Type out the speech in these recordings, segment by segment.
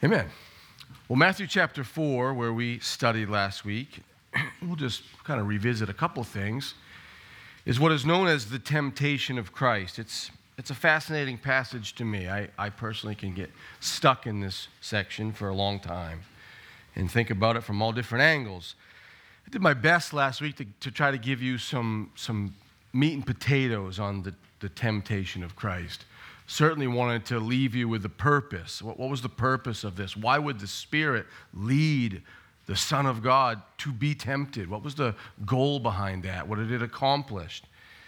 Amen. Well, Matthew chapter 4, where we studied last week, we'll just kind of revisit a couple things, is what is known as the temptation of Christ. It's a fascinating passage to me. I personally can get stuck in this section for a long time and think about it from all different angles. I did my best last week to try to give you some meat and potatoes on the temptation of Christ. Certainly wanted to leave you with the purpose. What was the purpose of this? Why would the Spirit lead the Son of God to be tempted? What was the goal behind that? What did it accomplish?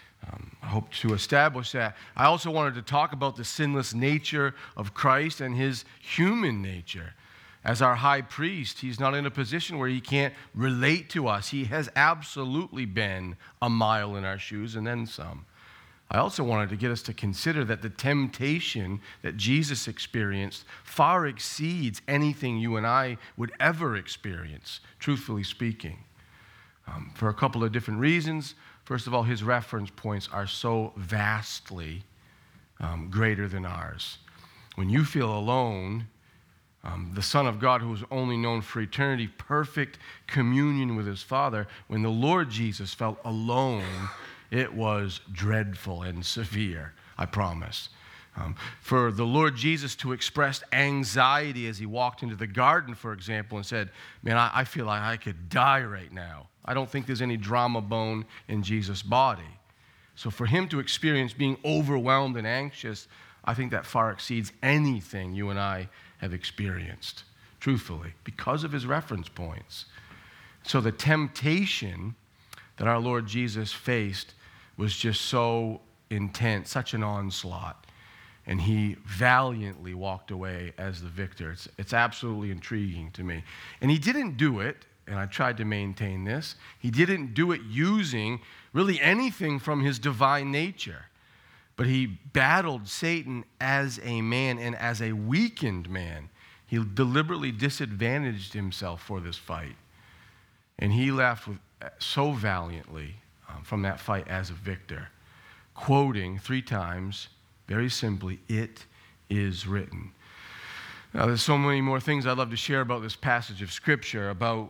I hope to establish that. I also wanted to talk about the sinless nature of Christ and his human nature. As our high priest, he's not in a position where he can't relate to us. He has absolutely been a mile in our shoes and then some. I also wanted to get us to consider that the temptation that Jesus experienced far exceeds anything you and I would ever experience, truthfully speaking, for a couple of different reasons. First of all, his reference points are so vastly greater than ours. When you feel alone, the Son of God, who was only known for eternity, perfect communion with his Father, when the Lord Jesus felt alone, it was dreadful and severe, I promise. For the Lord Jesus to express anxiety as he walked into the garden, for example, and said, man, I feel like I could die right now. I don't think there's any drama bone in Jesus' body. So for him to experience being overwhelmed and anxious, I think that far exceeds anything you and I have experienced, truthfully, because of his reference points. So the temptation that our Lord Jesus faced was just so intense, such an onslaught. And he valiantly walked away as the victor. It's absolutely intriguing to me. And he didn't do it, and I tried to maintain this, he didn't do it using really anything from his divine nature. But he battled Satan as a man and as a weakened man. He deliberately disadvantaged himself for this fight. And he left so valiantly from that fight as a victor, quoting 3 times, very simply, "It is written." Now, there's so many more things I'd love to share about this passage of Scripture, about,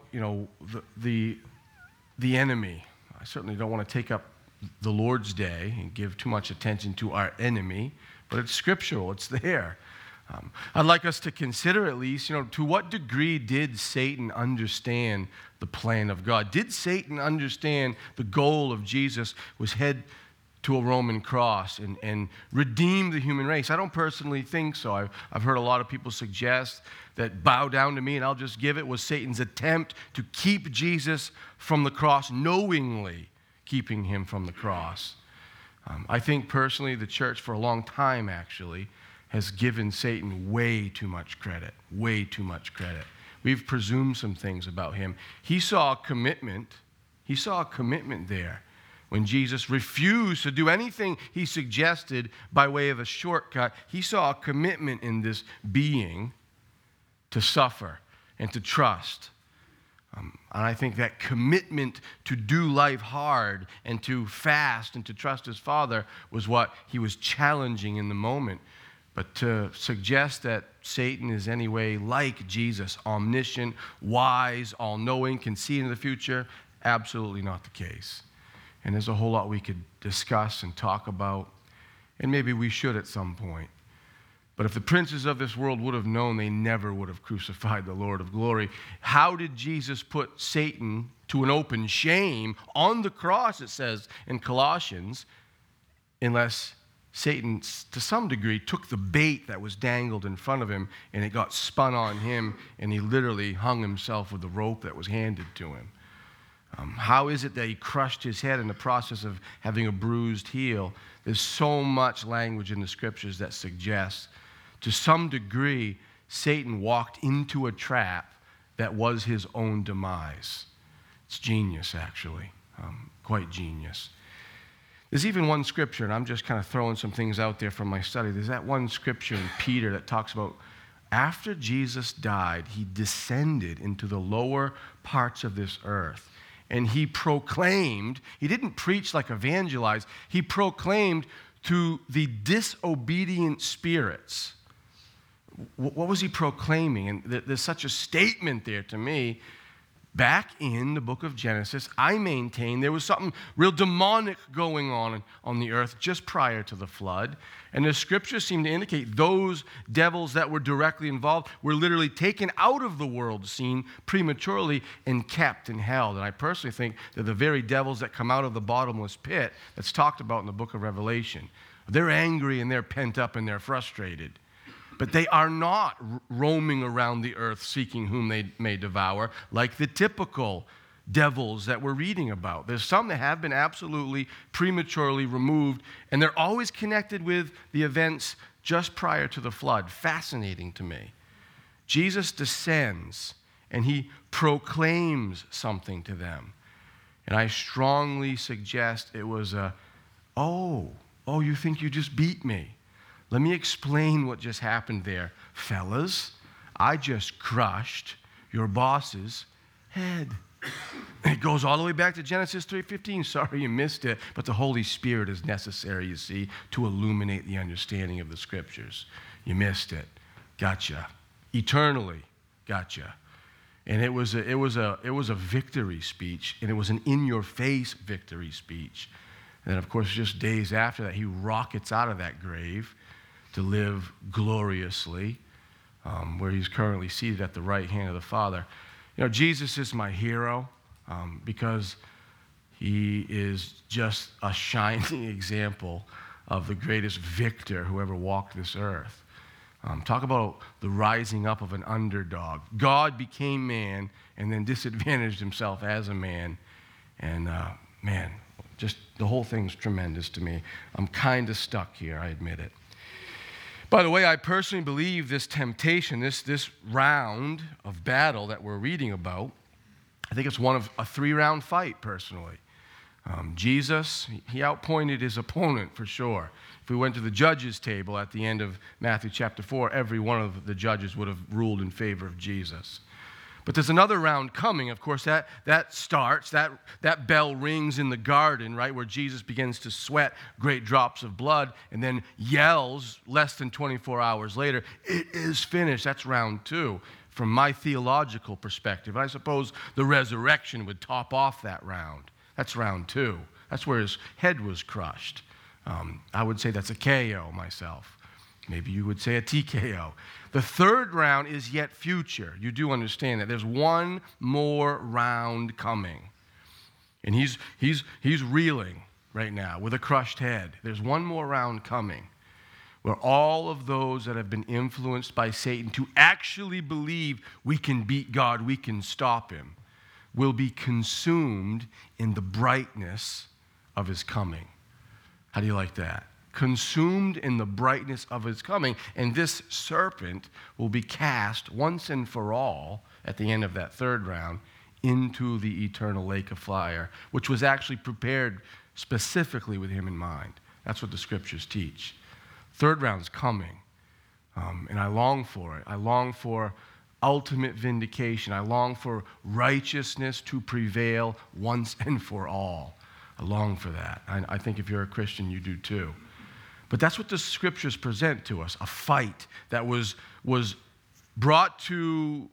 the enemy. I certainly don't want to take up the Lord's day and give too much attention to our enemy, but it's scriptural, it's there. I'd like us to consider at least, to what degree did Satan understand the plan of God? Did Satan understand the goal of Jesus was head to a Roman cross and redeem the human race? I don't personally think so. I've heard a lot of people suggest that bow down to me and I'll just give it was Satan's attempt to keep Jesus from the cross, knowingly keeping him from the cross. I think personally the church for a long time actually has given Satan way too much credit. We've presumed some things about him. He saw a commitment there when Jesus refused to do anything he suggested by way of a shortcut. He saw a commitment in this being to suffer and to trust. And I think that commitment to do life hard and to fast and to trust his Father was what he was challenging in the moment. But to suggest that Satan is any way like Jesus, omniscient, wise, all-knowing, can see into the future, absolutely not the case. And there's a whole lot we could discuss and talk about, and maybe we should at some point. But if the princes of this world would have known, they never would have crucified the Lord of glory. How did Jesus put Satan to an open shame on the cross, it says in Colossians, unless Satan, to some degree, took the bait that was dangled in front of him and it got spun on him and he literally hung himself with the rope that was handed to him. How is it that he crushed his head in the process of having a bruised heel? There's so much language in the scriptures that suggests, to some degree, Satan walked into a trap that was his own demise. It's genius, actually, quite genius. There's even one scripture, and I'm just kind of throwing some things out there from my study. There's that one scripture in Peter that talks about after Jesus died, he descended into the lower parts of this earth. And he proclaimed, he didn't preach like evangelize, he proclaimed to the disobedient spirits what was he proclaiming? And there's such a statement there to me. Back in the book of Genesis, I maintain there was something real demonic going on the earth just prior to the flood. And the scriptures seem to indicate those devils that were directly involved were literally taken out of the world scene prematurely and kept and held. And I personally think that the very devils that come out of the bottomless pit that's talked about in the book of Revelation, they're angry and they're pent up and they're frustrated. But they are not roaming around the earth seeking whom they may devour, like the typical devils that we're reading about. There's some that have been absolutely prematurely removed, and they're always connected with the events just prior to the flood. Fascinating to me. Jesus descends, and he proclaims something to them. And I strongly suggest it was oh, you think you just beat me? Let me explain what just happened there. Fellas, I just crushed your boss's head. It goes all the way back to Genesis 3:15. Sorry you missed it, but the Holy Spirit is necessary, you see, to illuminate the understanding of the Scriptures. You missed it. Gotcha. Eternally. Gotcha. And it was a victory speech, and it was an in-your-face victory speech. And then, of course, just days after that, he rockets out of that grave to live gloriously, where he's currently seated at the right hand of the Father. You know, Jesus is my hero because he is just a shining example of the greatest victor who ever walked this earth. Talk about the rising up of an underdog. God became man and then disadvantaged himself as a man. And man, just the whole thing's tremendous to me. I'm kind of stuck here, I admit it. By the way, I personally believe this temptation, this round of battle that we're reading about, I think it's one of a 3-round fight, personally. Jesus, he outpointed his opponent for sure. If we went to the judges' table at the end of Matthew chapter 4, every one of the judges would have ruled in favor of Jesus. But there's another round coming. Of course, that starts, that bell rings in the garden, right, where Jesus begins to sweat great drops of blood and then yells less than 24 hours later, "It is finished." That's round 2 from my theological perspective. I suppose the resurrection would top off that round. That's round 2. That's where his head was crushed. I would say that's a KO myself. Maybe you would say a TKO. The third round is yet future. You do understand that. There's one more round coming. And he's reeling right now with a crushed head. There's one more round coming where all of those that have been influenced by Satan to actually believe we can beat God, we can stop him, will be consumed in the brightness of his coming. How do you like that? Consumed in the brightness of his coming. And this serpent will be cast once and for all at the end of that third round into the eternal lake of fire, which was actually prepared specifically with him in mind. That's what the scriptures teach. Third round's coming, and I long for it. I long for ultimate vindication. I long for righteousness to prevail once and for all. I long for that. I think if you're a Christian, you do too. But that's what the scriptures present to us, a fight that was brought to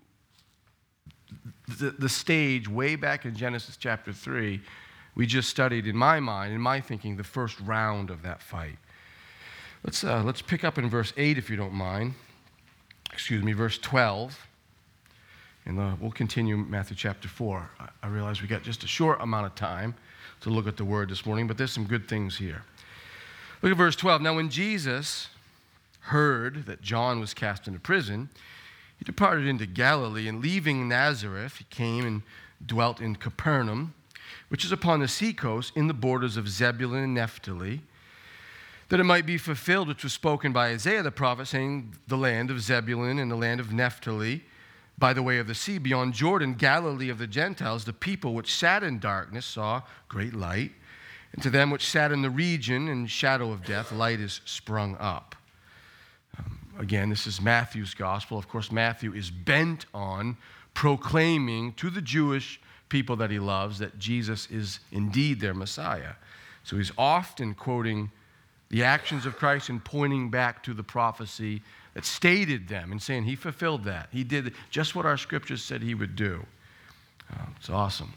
the stage way back in Genesis chapter 3. We just studied, in my mind, in my thinking, the first round of that fight. Let's pick up in verse 8, if you don't mind. Verse 12. And we'll continue Matthew chapter 4. I realize we got just a short amount of time to look at the word this morning, but there's some good things here. Look at verse 12. Now, when Jesus heard that John was cast into prison, he departed into Galilee, and leaving Nazareth, he came and dwelt in Capernaum, which is upon the seacoast in the borders of Zebulun and Naphtali, that it might be fulfilled which was spoken by Isaiah the prophet, saying, the land of Zebulun and the land of Naphtali, by the way of the sea, beyond Jordan, Galilee of the Gentiles, the people which sat in darkness saw great light. And to them which sat in the region and shadow of death, light is sprung up. Again, this is Matthew's gospel. Of course, Matthew is bent on proclaiming to the Jewish people that he loves that Jesus is indeed their Messiah. So he's often quoting the actions of Christ and pointing back to the prophecy that stated them and saying he fulfilled that. He did just what our scriptures said he would do. It's awesome.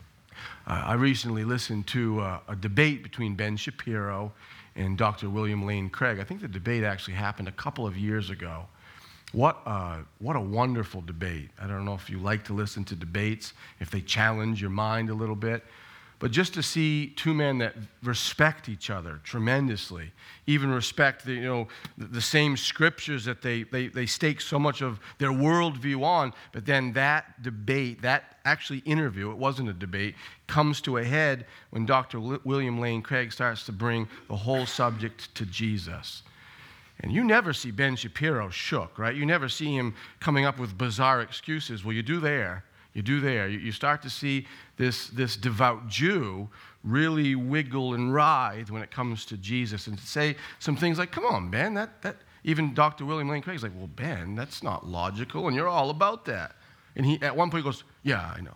I recently listened to a debate between Ben Shapiro and Dr. William Lane Craig. I think the debate actually happened a couple of years ago. What a wonderful debate. I don't know if you like to listen to debates, if they challenge your mind a little bit. But just to see two men that respect each other tremendously, even respect the same scriptures that they stake so much of their worldview on, but then that debate, that actually interview, it wasn't a debate, comes to a head when Dr. William Lane Craig starts to bring the whole subject to Jesus. And you never see Ben Shapiro shook, right? You never see him coming up with bizarre excuses. Well, you do there. You start to see this devout Jew really wiggle and writhe when it comes to Jesus and to say some things like, come on, Ben, that even Dr. William Lane Craig's like, well, Ben, that's not logical, and you're all about that. And he, at one point, goes, yeah, I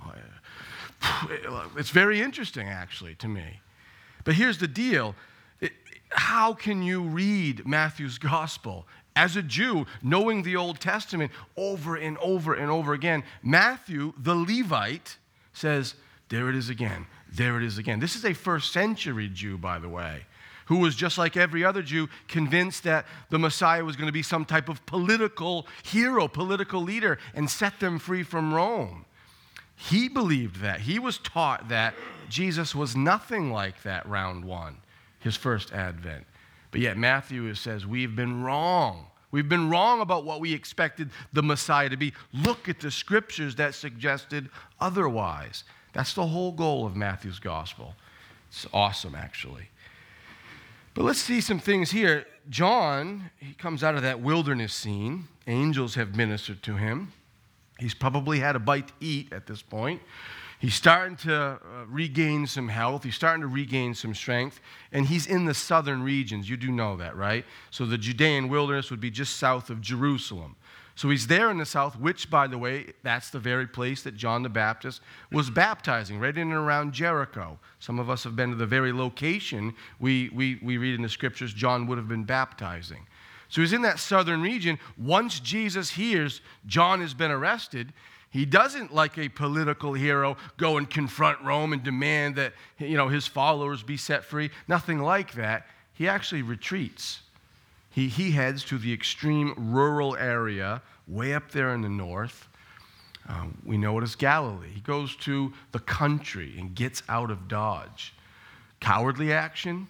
know. It's very interesting, actually, to me. But here's the deal. How can you read Matthew's gospel as a Jew, knowing the Old Testament over and over and over again? Matthew, the Levite, says, there it is again, there it is again. This is a first century Jew, by the way, who was just like every other Jew, convinced that the Messiah was going to be some type of political hero, political leader, and set them free from Rome. He believed that. He was taught that Jesus was nothing like that round one, his first advent. But yet Matthew says, we've been wrong. We've been wrong about what we expected the Messiah to be. Look at the scriptures that suggested otherwise. That's the whole goal of Matthew's gospel. It's awesome, actually. But let's see some things here. John, he comes out of that wilderness scene. Angels have ministered to him. He's probably had a bite to eat at this point. He's starting to regain some health. He's starting to regain some strength. And he's in the southern regions. You do know that, right? So the Judean wilderness would be just south of Jerusalem. So he's there in the south, which, by the way, that's the very place that John the Baptist was baptizing, right in and around Jericho. Some of us have been to the very location we read in the scriptures John would have been baptizing. So he's in that southern region. Once Jesus hears John has been arrested, he doesn't, like a political hero, go and confront Rome and demand that his followers be set free. Nothing like that. He actually retreats. He heads to the extreme rural area, way up there in the north. We know it as Galilee. He goes to the country and gets out of Dodge. Cowardly action?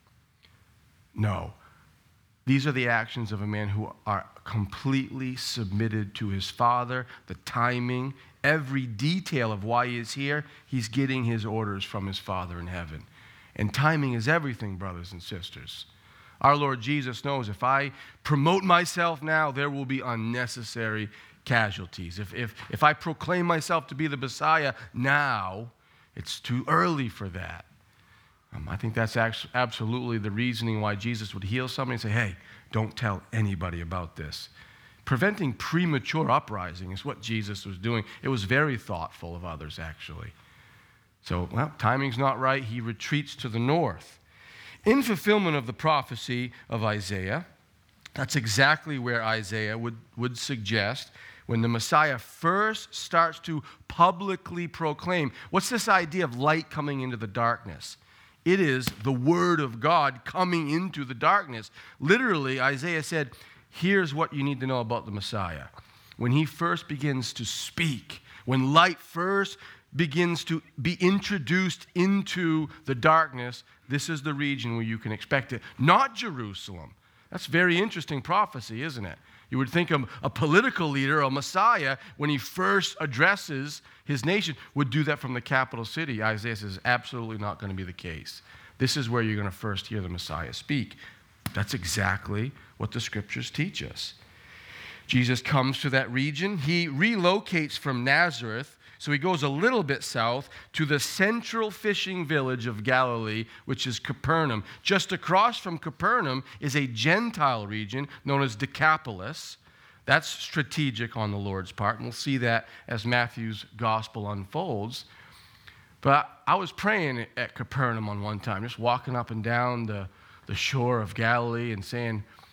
No. These are the actions of a man who are completely submitted to his Father, the timing, every detail of why he is here. He's getting his orders from his Father in heaven. And timing is everything, brothers and sisters. Our Lord Jesus knows if I promote myself now, there will be unnecessary casualties. If I proclaim myself to be the Messiah now, it's too early for that. I think that's absolutely the reasoning why Jesus would heal somebody and say, hey, don't tell anybody about this. Preventing premature uprising is what Jesus was doing. It was very thoughtful of others, actually. So, timing's not right. He retreats to the north. In fulfillment of the prophecy of Isaiah, that's exactly where Isaiah would suggest when the Messiah first starts to publicly proclaim. What's this idea of light coming into the darkness? It is the word of God coming into the darkness. Literally, Isaiah said, here's what you need to know about the Messiah. When he first begins to speak, when light first begins to be introduced into the darkness, this is the region where you can expect it. Not Jerusalem. That's very interesting prophecy, isn't it? You would think a political leader, a Messiah, when he first addresses his nation, would do that from the capital city. Isaiah says, absolutely not going to be the case. This is where you're going to first hear the Messiah speak. That's exactly what the scriptures teach us. Jesus comes to that region. He relocates from Nazareth, so he goes a little bit south to the central fishing village of Galilee, which is Capernaum. Just across from Capernaum is a Gentile region known as Decapolis. That's strategic on the Lord's part, and we'll see that as Matthew's gospel unfolds. But I was praying at Capernaum on one time, just walking up and down the shore of Galilee and saying,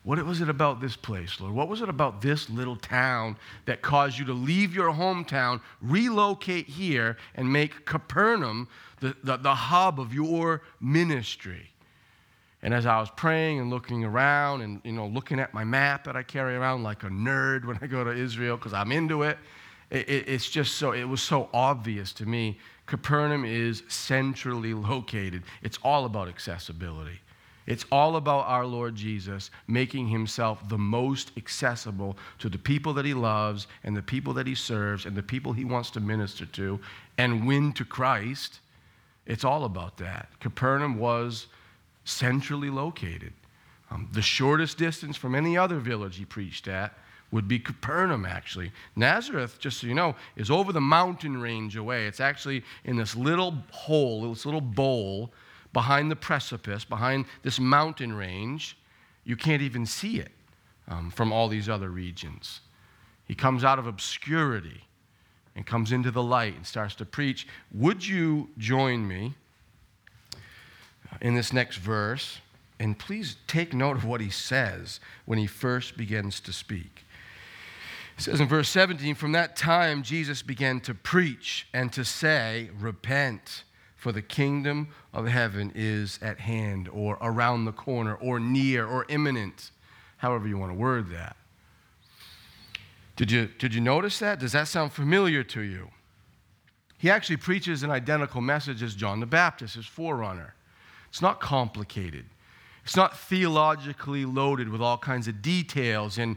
What was it about this place, Lord? What was it about this little town that caused you to leave your hometown, relocate here, and make Capernaum the hub of your ministry? And as I was praying and looking around and, looking at my map that I carry around like a nerd when I go to Israel because I'm into it, it was so obvious to me. Capernaum is centrally located. It's all about accessibility. It's all about our Lord Jesus making himself the most accessible to the people that he loves and the people that he serves and the people he wants to minister to and win to Christ. It's all about that. Capernaum was centrally located. The shortest distance from any other village he preached at would be Capernaum, actually. Nazareth, just so you know, is over the mountain range away. It's actually in this little hole, this little bowl behind the precipice, behind this mountain range. You can't even see it from all these other regions. He comes out of obscurity and comes into the light and starts to preach. Would you join me in this next verse? And please take note of what he says when he first begins to speak. It says in verse 17, "From that time Jesus began to preach and to say, 'Repent, for the kingdom of heaven is at hand,'" or around the corner, or near, or imminent, however you want to word that. Did you notice that? Does that sound familiar to you? He actually preaches an identical message as John the Baptist, his forerunner. It's not complicated. It's not theologically loaded with all kinds of details and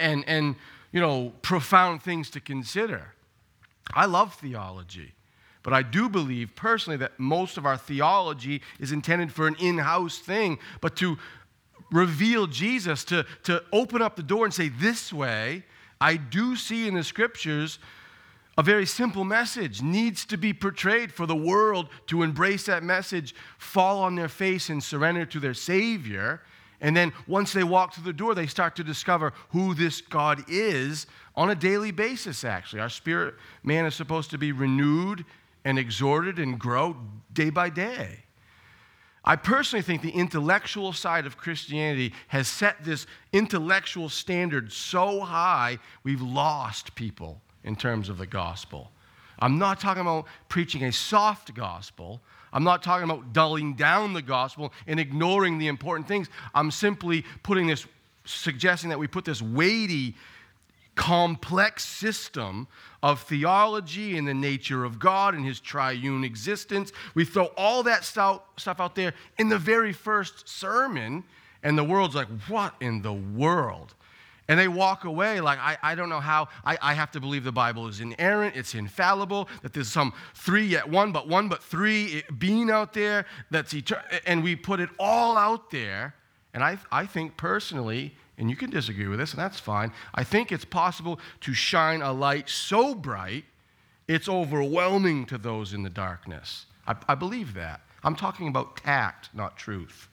profound things to consider. I love theology, but I do believe personally that most of our theology is intended for an in-house thing, but to reveal Jesus, to open up the door and say, this way, I do see in the scriptures a very simple message needs to be portrayed for the world to embrace that message, fall on their face and surrender to their Savior. And then once they walk through the door, they start to discover who this God is on a daily basis, actually. Our spirit man is supposed to be renewed and exhorted and grow day by day. I personally think the intellectual side of Christianity has set this intellectual standard so high, we've lost people in terms of the gospel. I'm not talking about preaching a soft gospel. I'm not talking about dulling down the gospel and ignoring the important things. I'm simply suggesting that we put this weighty, complex system of theology and the nature of God and his triune existence. We throw all that stuff out there in the very first sermon, and the world's like, what in the world? And they walk away like, I don't know how. I have to believe the Bible is inerrant, it's infallible, that there's some three yet one but three being out there that's eternal. And we put it all out there. And I think personally, and you can disagree with this, and that's fine, I think it's possible to shine a light so bright, it's overwhelming to those in the darkness. I believe that. I'm talking about tact, not truth.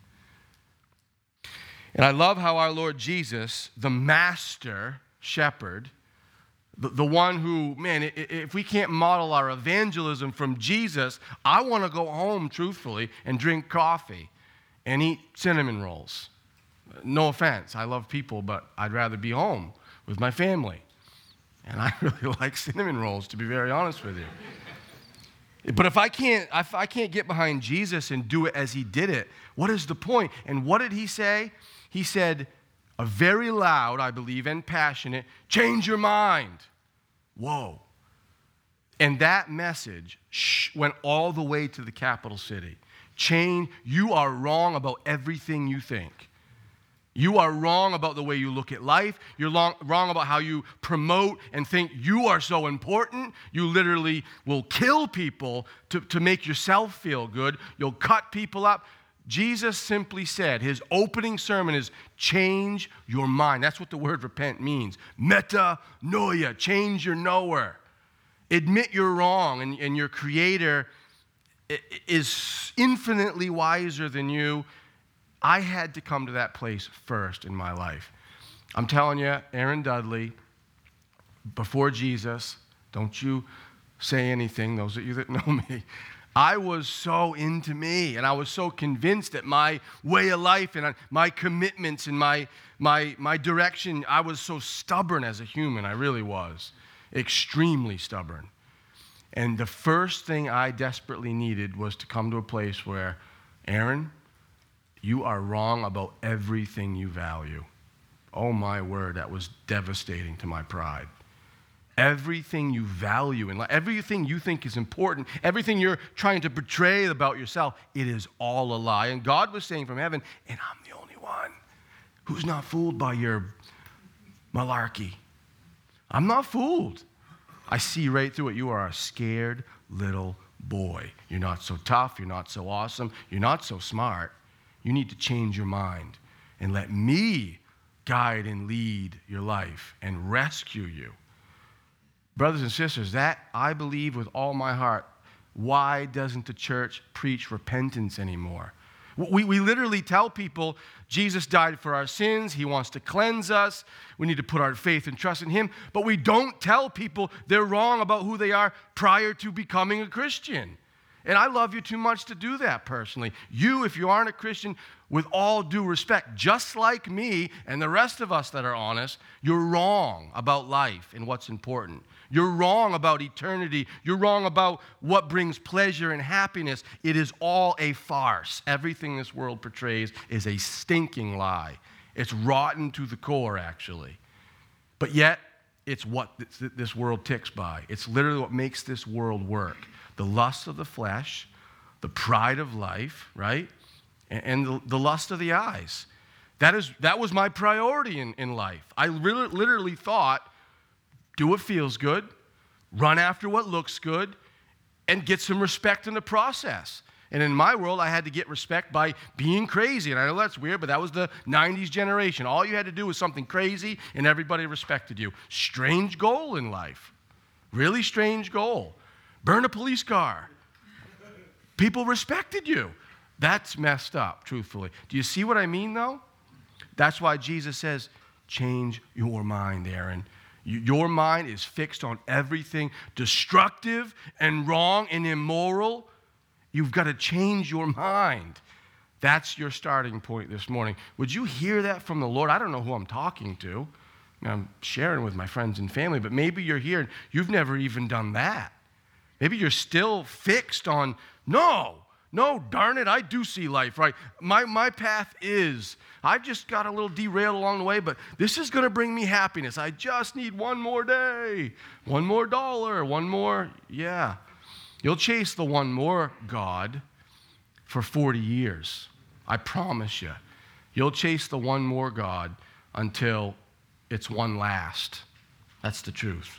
And I love how our Lord Jesus, the master shepherd, the one who, man, if we can't model our evangelism from Jesus, I want to go home, truthfully, and drink coffee and eat cinnamon rolls. No offense, I love people, but I'd rather be home with my family. And I really like cinnamon rolls, to be very honest with you. But if I can't get behind Jesus and do it as he did it, what is the point? And what did he say? He said, a very loud, I believe, and passionate, change your mind. Whoa. And that message went all the way to the capital city. You are wrong about everything you think. You are wrong about the way you look at life. You're wrong about how you promote and think you are so important. You literally will kill people to make yourself feel good. You'll cut people up. Jesus simply said, his opening sermon is, change your mind. That's what the word repent means. Metanoia, change your knower. Admit you're wrong, and your Creator is infinitely wiser than you. I had to come to that place first in my life. I'm telling you, Aaron Dudley, before Jesus, don't you say anything, those of you that know me, I was so into me, and I was so convinced that my way of life and my commitments and my direction, I was so stubborn as a human. I really was. Extremely stubborn. And the first thing I desperately needed was to come to a place where, Aaron, you are wrong about everything you value. Oh my word, that was devastating to my pride. Everything you value in life, everything you think is important, everything you're trying to portray about yourself, it is all a lie. And God was saying from heaven, and I'm the only one who's not fooled by your malarkey. I'm not fooled. I see right through it. You are a scared little boy. You're not so tough. You're not so awesome. You're not so smart. You need to change your mind and let me guide and lead your life and rescue you. Brothers and sisters, that I believe with all my heart. Why doesn't the church preach repentance anymore? We literally tell people Jesus died for our sins. He wants to cleanse us. We need to put our faith and trust in him. But we don't tell people they're wrong about who they are prior to becoming a Christian. And I love you too much to do that personally. You, if you aren't a Christian, with all due respect, just like me and the rest of us that are honest, you're wrong about life and what's important. You're wrong about eternity. You're wrong about what brings pleasure and happiness. It is all a farce. Everything this world portrays is a stinking lie. It's rotten to the core, actually. But yet, it's what this world ticks by. It's literally what makes this world work. The lust of the flesh, the pride of life, right? And the lust of the eyes. That was my priority in life. I literally thought, do what feels good, run after what looks good, and get some respect in the process. And in my world, I had to get respect by being crazy. And I know that's weird, but that was the 90s generation. All you had to do was something crazy, and everybody respected you. Strange goal in life. Really strange goal. Burn a police car. People respected you. That's messed up, truthfully. Do you see what I mean, though? That's why Jesus says, change your mind, Aaron. Your mind is fixed on everything destructive and wrong and immoral. You've got to change your mind. That's your starting point this morning. Would you hear that from the Lord? I don't know who I'm talking to. I'm sharing with my friends and family, but maybe you're here and you've never even done that. Maybe you're still fixed on, no, darn it, I do see life, right? My path is, I've just got a little derailed along the way, but this is going to bring me happiness. I just need one more day, one more dollar, one more, yeah. You'll chase the one more God for 40 years. I promise you. You'll chase the one more God until it's one last. That's the truth.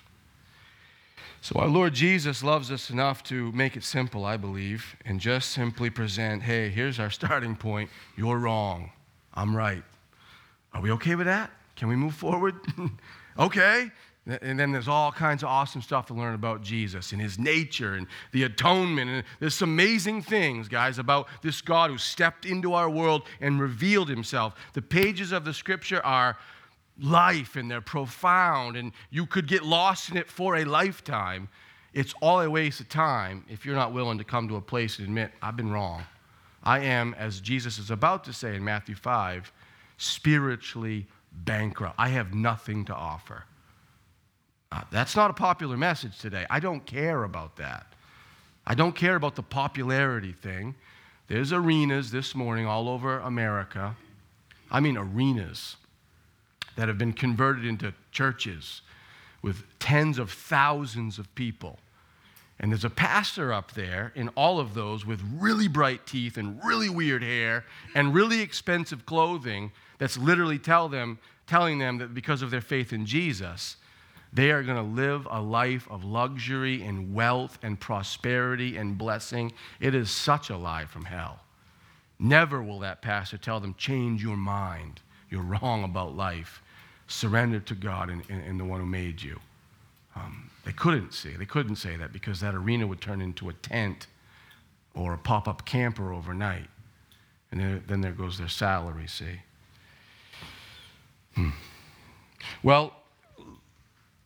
So our Lord Jesus loves us enough to make it simple, I believe, and just simply present, hey, here's our starting point. You're wrong. I'm right. Are we okay with that? Can we move forward? Okay. And then there's all kinds of awesome stuff to learn about Jesus and his nature and the atonement. And there's some amazing things, guys, about this God who stepped into our world and revealed himself. The pages of the scripture are life, and they're profound, and you could get lost in it for a lifetime. It's all a waste of time if you're not willing to come to a place and admit, I've been wrong. I am, as Jesus is about to say in Matthew 5, spiritually bankrupt. I have nothing to offer. That's not a popular message today. I don't care about that. I don't care about the popularity thing. There's arenas this morning all over America. I mean arenas that have been converted into churches with tens of thousands of people. And there's a pastor up there in all of those with really bright teeth and really weird hair and really expensive clothing that's literally telling them that because of their faith in Jesus, they are going to live a life of luxury and wealth and prosperity and blessing. It is such a lie from hell. Never will that pastor tell them, change your mind. You're wrong about life. Surrender to God and the one who made you. They couldn't say that because that arena would turn into a tent or a pop-up camper overnight. And then there goes their salary, see. Well,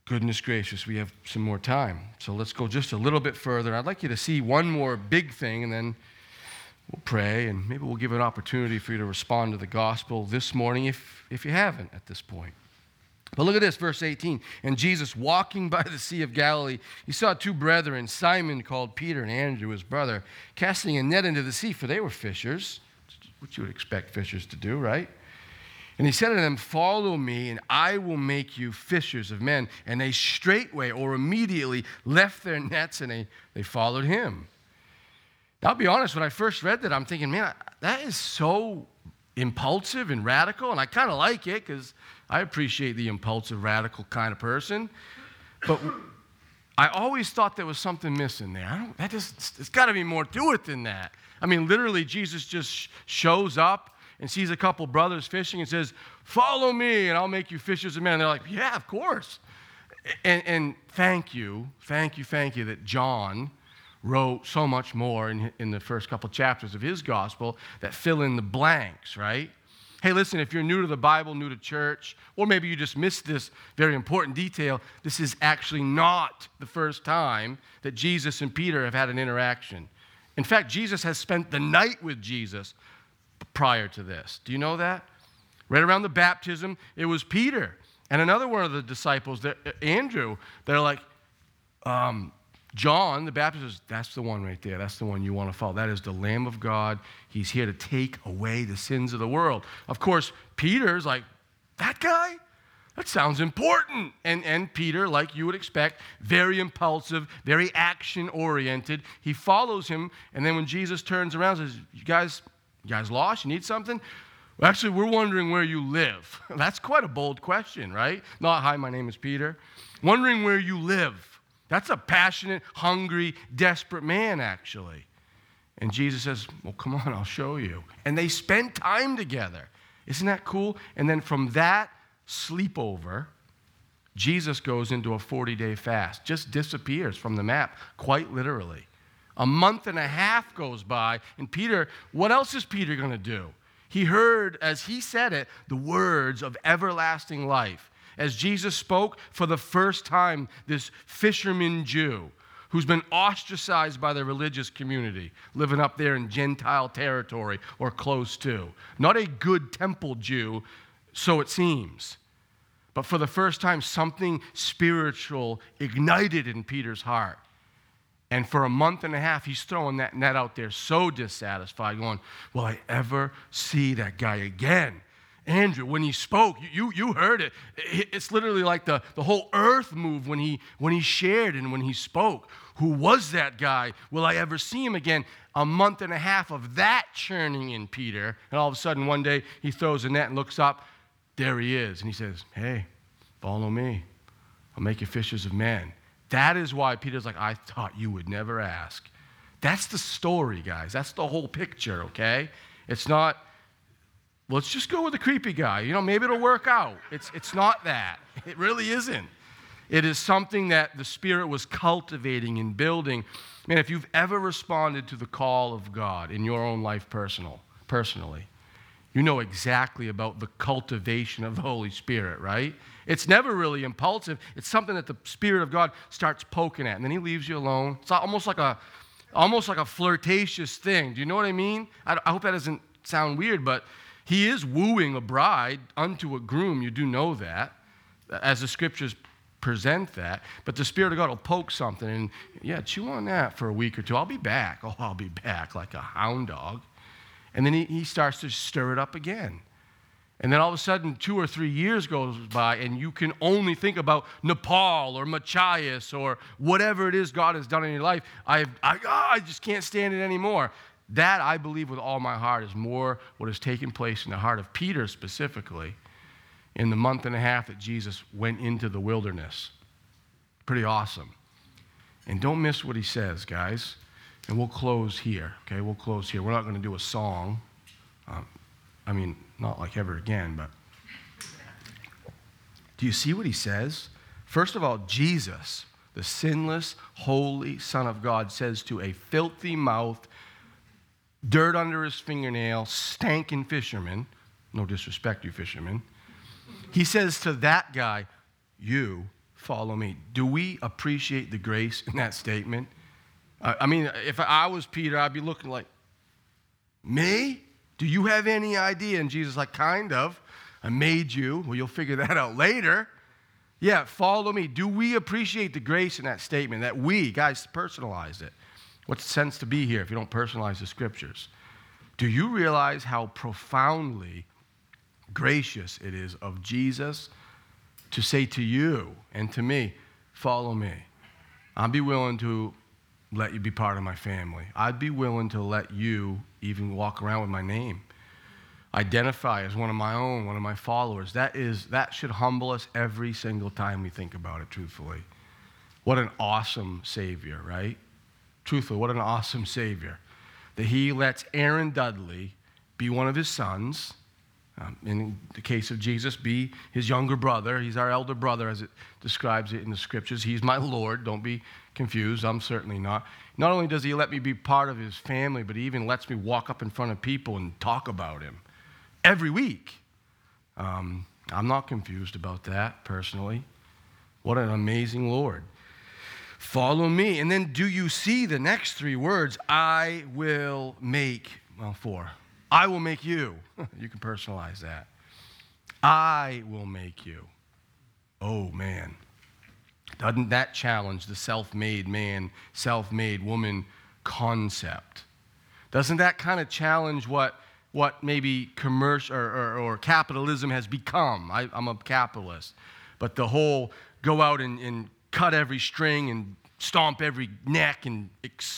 Goodness gracious, we have some more time. So let's go just a little bit further. I'd like you to see one more big thing, and then we'll pray, and maybe we'll give an opportunity for you to respond to the gospel this morning if you haven't at this point. But look at this, verse 18. And Jesus, walking by the Sea of Galilee, he saw two brethren, Simon called Peter and Andrew, his brother, casting a net into the sea, for they were fishers, which you would expect fishers to do, right? And he said to them, follow me, and I will make you fishers of men. And they straightway or immediately left their nets, and they followed him. Now, I'll be honest, when I first read that, I'm thinking, man, that is so impulsive and radical, and I kind of like it because I appreciate the impulsive, radical kind of person. But I always thought there was something missing there. There's got to be more to it than that. I mean, literally, Jesus just shows up and sees a couple brothers fishing and says, follow me, and I'll make you fishers of men. And they're like, yeah, of course. And thank you that John wrote so much more in the first couple chapters of his gospel that fill in the blanks, right? Hey, listen, if you're new to the Bible, new to church, or maybe you just missed this very important detail, this is actually not the first time that Jesus and Peter have had an interaction. In fact, Jesus has spent the night with Jesus prior to this. Do you know that? Right around the baptism, it was Peter and another one of the disciples, Andrew, they're like, John the Baptist is, that's the one right there. That's the one you want to follow. That is the Lamb of God. He's here to take away the sins of the world. Of course, Peter's like, that guy? That sounds important. And Peter, like you would expect, very impulsive, very action-oriented. He follows him, and then when Jesus turns around and says, you guys lost? You need something? Well, actually, we're wondering where you live. That's quite a bold question, right? Not, hi, my name is Peter. Wondering where you live. That's a passionate, hungry, desperate man, actually. And Jesus says, well, come on, I'll show you. And they spend time together. Isn't that cool? And then from that sleepover, Jesus goes into a 40-day fast, just disappears from the map, quite literally. A month and a half goes by, and Peter, what else is Peter going to do? He heard, as he said it, the words of everlasting life. As Jesus spoke for the first time, this fisherman Jew who's been ostracized by the religious community, living up there in Gentile territory or close to. Not a good temple Jew, so it seems. But for the first time, something spiritual ignited in Peter's heart. And for a month and a half, he's throwing that net out there so dissatisfied, going, will I ever see that guy again? Andrew, when he spoke, you heard it. It's literally like the whole earth moved when he shared and when he spoke. Who was that guy? Will I ever see him again? A month and a half of that churning in Peter. And all of a sudden, one day, he throws a net and looks up. There he is. And he says, hey, follow me. I'll make you fishers of men. That is why Peter's like, I thought you would never ask. That's the story, guys. That's the whole picture, okay? It's not, let's just go with the creepy guy. You know, maybe it'll work out. It's not that. It really isn't. It is something that the Spirit was cultivating and building. Man, if you've ever responded to the call of God in your own life personally, you know exactly about the cultivation of the Holy Spirit, right? It's never really impulsive. It's something that the Spirit of God starts poking at, and then he leaves you alone. It's almost like a flirtatious thing. Do you know what I mean? I hope that doesn't sound weird, but he is wooing a bride unto a groom. You do know that, as the Scriptures present that. But the Spirit of God will poke something, and yeah, chew on that for a week or two. I'll be back. Oh, I'll be back like a hound dog. And then he starts to stir it up again. And then all of a sudden, 2 or 3 years goes by, and you can only think about Nepal or Machias or whatever it is God has done in your life. I just can't stand it anymore. That, I believe with all my heart, is more what has taken place in the heart of Peter specifically in the month and a half that Jesus went into the wilderness. Pretty awesome. And don't miss what he says, guys. And we'll close here, okay? We'll close here. We're not going to do a song. Not like ever again, but do you see what he says? First of all, Jesus, the sinless, holy Son of God, says to a filthy mouthed, dirt under his fingernail, stankin' fisherman, no disrespect, you fishermen, he says to that guy, you follow me. Do we appreciate the grace in that statement? I mean, if I was Peter, I'd be looking like, me? Do you have any idea? And Jesus like, kind of. I made you. Well, you'll figure that out later. Yeah, follow me. Do we appreciate the grace in that statement? That we, guys, personalize it. What's the sense to be here if you don't personalize the scriptures? Do you realize how profoundly gracious it is of Jesus to say to you and to me, follow me? I'd be willing to let you be part of my family. I'd be willing to let you even walk around with my name. Identify as one of my own, one of my followers. That should humble us every single time we think about it, truthfully. What an awesome Savior, right? Truthfully, what an awesome Savior. That he lets Aaron Dudley be one of his sons. In the case of Jesus, be his younger brother. He's our elder brother, as it describes it in the scriptures. He's my Lord. Don't be confused. I'm certainly not. Not only does he let me be part of his family, but he even lets me walk up in front of people and talk about him every week. I'm not confused about that, personally. What an amazing Lord. Follow me. And then do you see the next three words? I will make, well, four. I will make you. You can personalize that. I will make you. Oh, man. Doesn't that challenge the self-made man, self-made woman concept? Doesn't that kind of challenge what maybe commercial or capitalism has become? I'm a capitalist. But the whole go out and cut every string and stomp every neck and,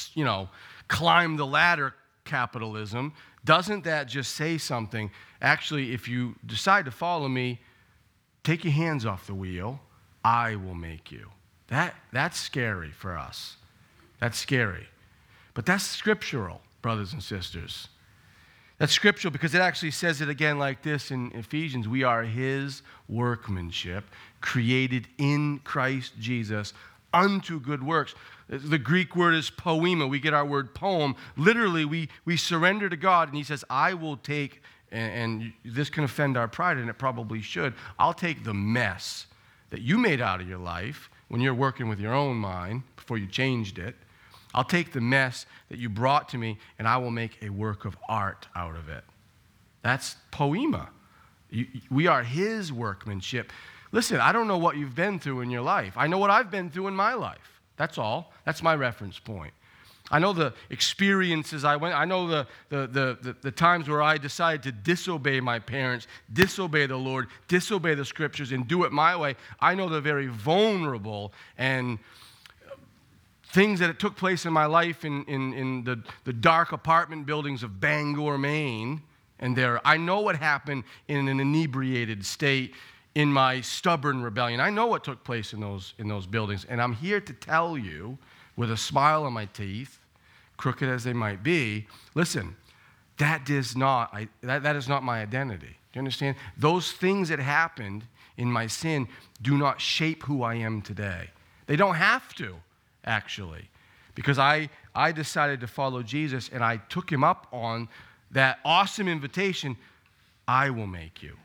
climb the ladder capitalism, doesn't that just say something? Actually, if you decide to follow me, take your hands off the wheel. I will make you. That's scary for us. That's scary. But that's scriptural, brothers and sisters. That's scriptural because it actually says it again like this in Ephesians. We are his workmanship, created in Christ Jesus unto good works. The Greek word is poema. We get our word poem. Literally, we surrender to God, and he says, I will take, and this can offend our pride, and it probably should, I'll take the mess that you made out of your life when you're working with your own mind before you changed it. I'll take the mess that you brought to me, and I will make a work of art out of it. That's poema. We are his workmanship. Listen, I don't know what you've been through in your life. I know what I've been through in my life. That's all. That's my reference point. I know the experiences I went. I know the times where I decided to disobey my parents, disobey the Lord, disobey the scriptures, and do it my way. I know the very vulnerable and things that took place in my life in the dark apartment buildings of Bangor, Maine, and there. I know what happened in an inebriated state in my stubborn rebellion. I know what took place in those buildings, and I'm here to tell you, with a smile on my teeth, crooked as they might be, listen, that is not my identity. Do you understand? Those things that happened in my sin do not shape who I am today. They don't have to, actually, because I decided to follow Jesus, and I took him up on that awesome invitation, I will make you.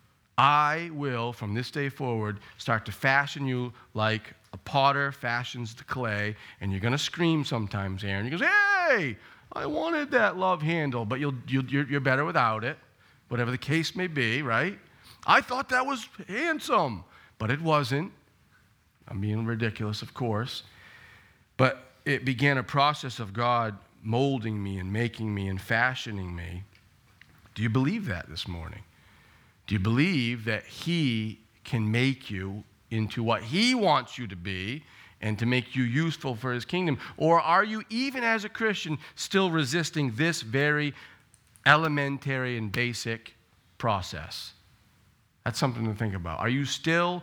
I will, from this day forward, start to fashion you like a potter fashions the clay, and you're going to scream sometimes, Aaron. He goes, hey, I wanted that love handle, but you're better without it, whatever the case may be, right? I thought that was handsome, but it wasn't. I'm being ridiculous, of course. But it began a process of God molding me and making me and fashioning me. Do you believe that this morning? Do you believe that he can make you into what he wants you to be and to make you useful for his kingdom? Or are you, even as a Christian, still resisting this very elementary and basic process? That's something to think about. Are you still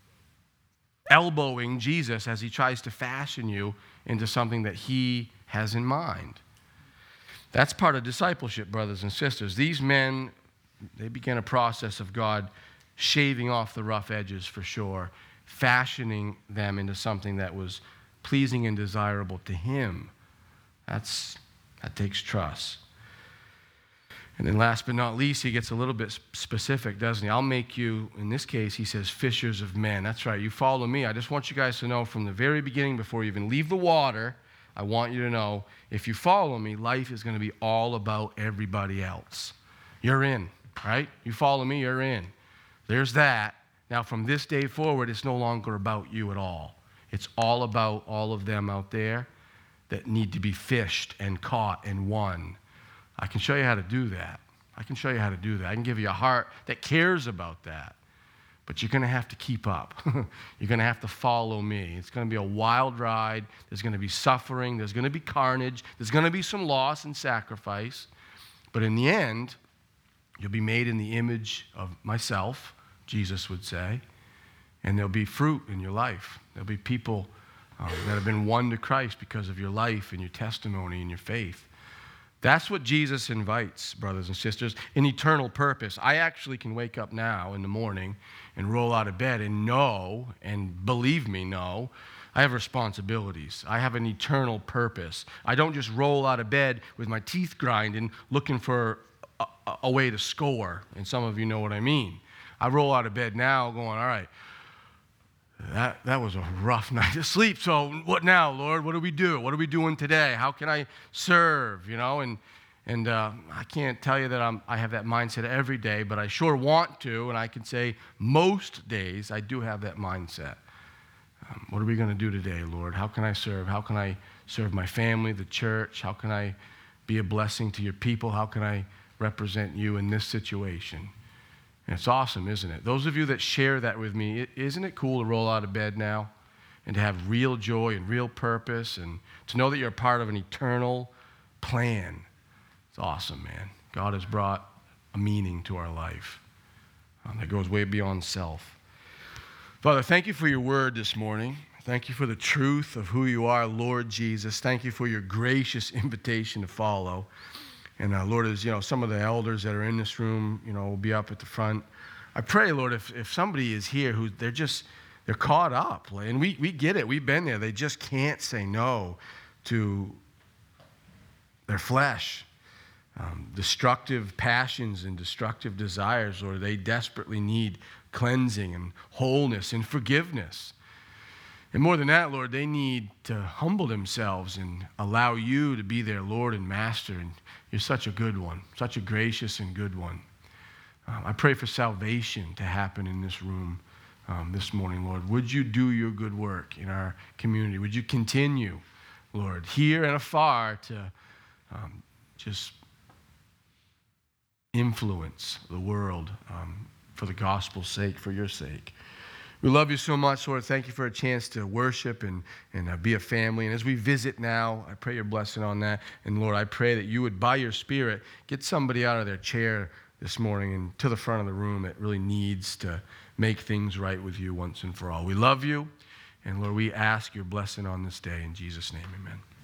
elbowing Jesus as he tries to fashion you into something that he has in mind? That's part of discipleship, brothers and sisters. These men, they began a process of God shaving off the rough edges for sure, fashioning them into something that was pleasing and desirable to him. That takes trust. And then last but not least, he gets a little bit specific, doesn't he? I'll make you, in this case, he says, fishers of men. That's right. You follow me. I just want you guys to know from the very beginning, before you even leave the water, I want you to know, if you follow me, life is going to be all about everybody else. You're in, right? You follow me, you're in. There's that. Now, from this day forward, it's no longer about you at all. It's all about all of them out there that need to be fished and caught and won. I can show you how to do that. I can give you a heart that cares about that. But you're going to have to keep up. You're going to have to follow me. It's going to be a wild ride. There's going to be suffering. There's going to be carnage. There's going to be some loss and sacrifice. But in the end, you'll be made in the image of myself, Jesus would say, and there'll be fruit in your life. There'll be people that have been won to Christ because of your life and your testimony and your faith. That's what Jesus invites, brothers and sisters, an eternal purpose. I actually can wake up now in the morning and roll out of bed and know, and believe me, know, I have responsibilities. I have an eternal purpose. I don't just roll out of bed with my teeth grinding looking for a way to score, and some of you know what I mean. I roll out of bed now going, all right, that was a rough night of sleep. So what now, Lord? What do we do? What are we doing today? How can I serve? You know, and I can't tell you that I have that mindset every day, but I sure want to, and I can say most days I do have that mindset. What are we going to do today, Lord? How can I serve? How can I serve my family, the church? How can I be a blessing to your people? How can I represent you in this situation? And it's awesome, isn't it? Those of you that share that with me, isn't it cool to roll out of bed now and to have real joy and real purpose and to know that you're a part of an eternal plan? It's awesome, man. God has brought a meaning to our life that goes way beyond self. Father, thank you for your word this morning. Thank you for the truth of who you are, Lord Jesus. Thank you for your gracious invitation to follow. And Lord, as you know, some of the elders that are in this room, you know, will be up at the front. I pray, Lord, if somebody is here who they're caught up, and we get it, we've been there. They just can't say no to their flesh, destructive passions and destructive desires, Lord. They desperately need cleansing and wholeness and forgiveness. And more than that, Lord, they need to humble themselves and allow you to be their Lord and Master. And you're such a good one, such a gracious and good one. I pray for salvation to happen in this room this morning, Lord. Would you do your good work in our community? Would you continue, Lord, here and afar to just influence the world for the gospel's sake, for your sake. We love you so much, Lord. Thank you for a chance to worship and be a family. And as we visit now, I pray your blessing on that. And Lord, I pray that you would, by your Spirit, get somebody out of their chair this morning and to the front of the room that really needs to make things right with you once and for all. We love you. And Lord, we ask your blessing on this day. In Jesus' name, amen.